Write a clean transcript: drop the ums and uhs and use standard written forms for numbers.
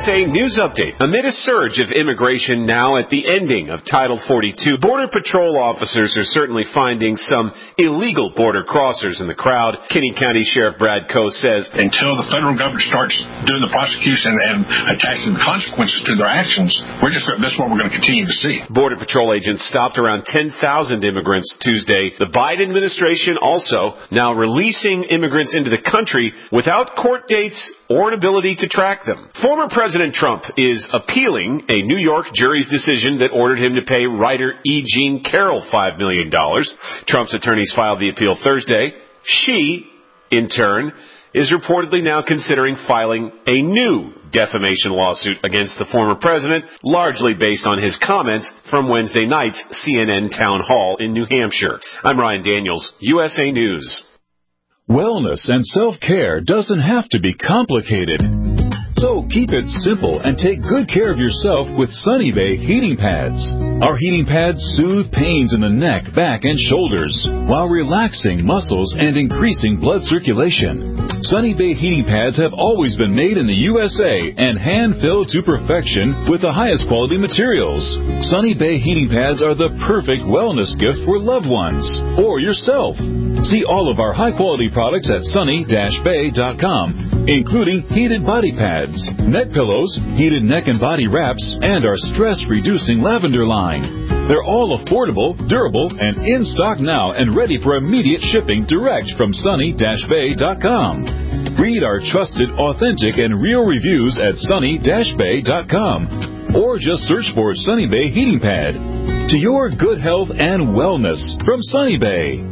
USA News Update. Amid a surge of immigration now at the ending of Title 42, Border Patrol officers are certainly finding some illegal border crossers in the crowd. Kinney County Sheriff Brad Coe says, until the federal government starts doing the prosecution and attaching the consequences to their actions, that's what we're going to continue to see. Border Patrol agents stopped around 10,000 immigrants Tuesday. The Biden administration also now releasing immigrants into the country without court dates or an ability to track them. Former President Trump is appealing a New York jury's decision that ordered him to pay writer E. Jean Carroll $5 million. Trump's attorneys filed the appeal Thursday. She, in turn, is reportedly now considering filing a new defamation lawsuit against the former president, largely based on his comments from Wednesday night's CNN town hall in New Hampshire. I'm Ryan Daniels, USA News. Wellness and self-care doesn't have to be complicated. So keep it simple and take good care of yourself with Sunny Bay heating pads. Our heating pads soothe pains in the neck, back, and shoulders while relaxing muscles and increasing blood circulation. Sunny Bay heating pads have always been made in the USA and hand-filled to perfection with the highest quality materials. Sunny Bay heating pads are the perfect wellness gift for loved ones or yourself. See all of our high-quality products at sunny-bay.com, including heated body pads, neck pillows, heated neck and body wraps, and our stress-reducing lavender line. They're all affordable, durable, and in stock now and ready for immediate shipping direct from sunny-bay.com. Read our trusted, authentic, and real reviews at sunny-bay.com or just search for Sunny Bay Heating Pad. To your good health and wellness from Sunny Bay.